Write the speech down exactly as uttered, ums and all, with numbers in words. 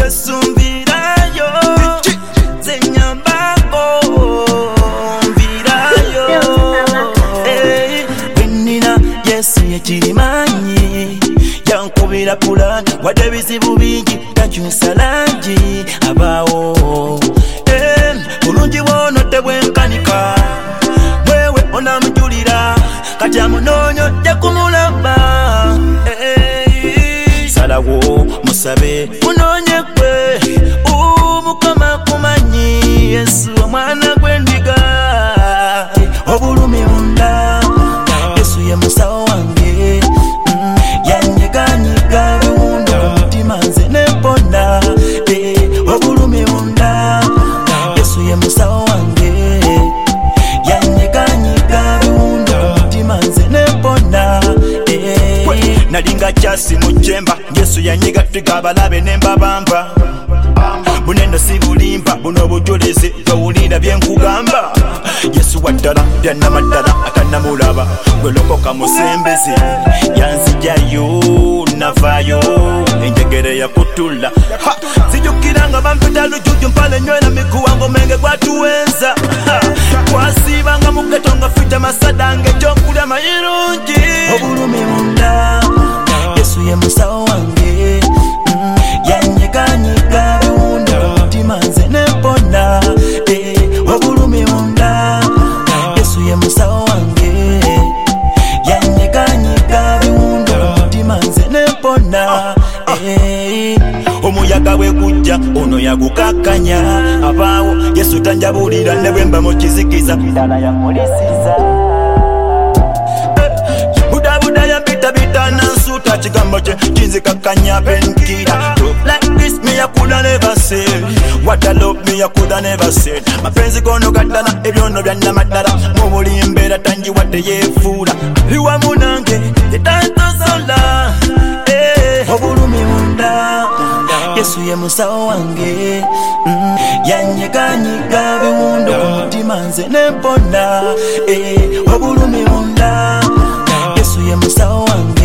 Yesu mvirayo zenyambako mvirayo eh benina Yesu yekirimanyi yankubira pulani wadde bizibu bingi takyusa langi abaawo eh bulungi bwonodde bwenkanika wewe onamujulira kati amunonyo jakumulamba eh salawo musabe munonye kwe umukama kumanyi Yesu omwana gwendiga obulumi munda Yesu ye musawo wange mm, yanyeganyiga biwundo mutima nze nepona eh, obulumi munda Yesu ye musawo wange yanyeganyiga biwundo mutima nze nepona eh. Nalinga kyasi mu jemba Yesu yanyiga figa abalabe nembabamba buneno si bulimba buno bujulizi towulira byenkugamba Yesu waddala byannamaddala atanamulaba gwelokoka musembezi yanzijayo navayo enjegere yakutula sijukiranga bampita lujuju mpale nywera mikuwango menge gwatuwenza twasibanga mugetonga fita masadange ekyokulya mayirungi obulumi munda Yesu ye musawo wange mm, yanyeganyiga biwundo mutima nze nepona eh, obulumi munda Yesu ye musawo wange yanyeganyiga biwundo mutima nze nepona eh, omuyaga bwe gujja ono yagukakanya abaawo Yesu tanjabulira ne bwemba mu kizikiza ddala yamulisiza budabuda yapita bitana nsuta kigambo kye kinzikakanya benkira like this me I coulda never say what I love me I coulda never say mapenzi gono gaddala ebyono byannamaddala mu buli mbeera tanjiwadde yeefuula liwa munange etantosola eh, obulumi munda Yesu ye musawo wange mm, yanyeganyiga biwundo ku mutima nze nepona eh, obulumi munda Yesu ye musawo wange